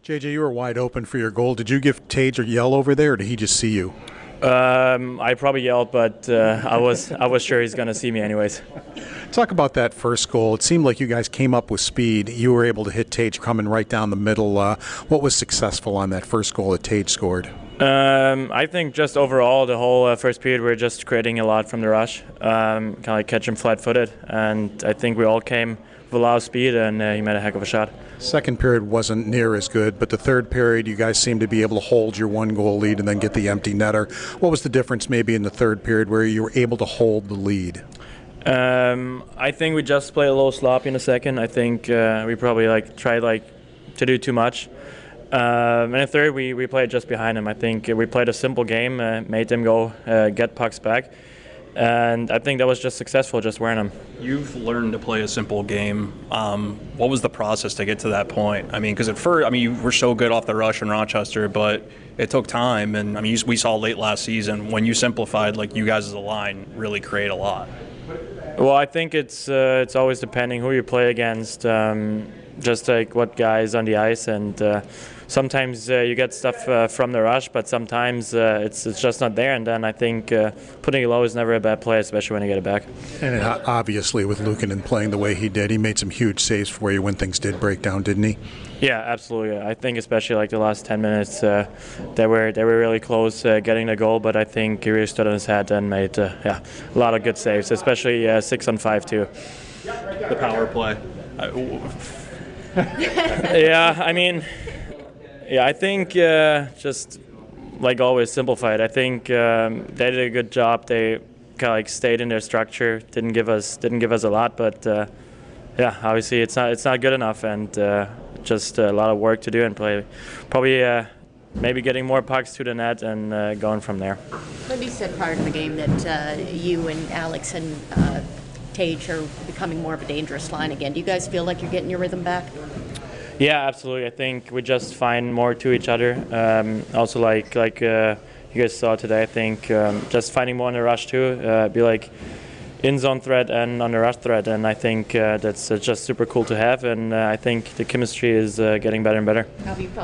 JJ, you were wide open for your goal. Did you give Tage a yell over there, or did he just see you? I probably yelled, but I was sure he's going to see me anyways. Talk about that first goal. It seemed like you guys came up with speed. You were able to hit Tage coming right down the middle. What was successful on that first goal that Tage scored? I think just overall, the whole first period, we were just creating a lot from the rush, kind of like catch him flat-footed, and I think we all came with a lot of speed, and he made a heck of a shot. Second period wasn't near as good, but the third period, you guys seemed to be able to hold your one-goal lead and then get the empty netter. What was the difference maybe in the third period where you were able to hold the lead? I think we just played a little sloppy in the second. I think we probably tried to do too much. In the third, we played just behind him. I think we played a simple game, made them go get pucks back. And I think that was just successful, just wearing them. You've learned to play a simple game. What was the process to get to that point? I mean, because at first, you were so good off the rush in Rochester, but it took time. And we saw late last season when you simplified, you guys as a line really create a lot. Well, I think it's always depending who you play against, just like what guys on the ice, and sometimes you get stuff from the rush, but sometimes it's just not there. And then I think putting it low is never a bad play, especially when you get it back. And obviously, with Luukkonen playing the way he did, he made some huge saves for you when things did break down, didn't he? Yeah, absolutely. I think especially the last 10 minutes, they were really close getting the goal, but I think he really stood on his head and made a lot of good saves, especially 6-on-5 too. The power play. I think just like always, simplified. I think they did a good job. They kind of stayed in their structure. Didn't give us a lot, but obviously it's not good enough, and just a lot of work to do and probably maybe getting more pucks to the net and going from there. Libby said prior to the game that you and Alex and Tage are becoming more of a dangerous line again. Do you guys feel like you're getting your rhythm back? Yeah, absolutely. I think we just find more to each other. Also, like you guys saw today, I think just finding more on the rush too. Be in-zone threat and on the rush threat, and I think that's just super cool to have. And I think the chemistry is getting better and better. How have you felt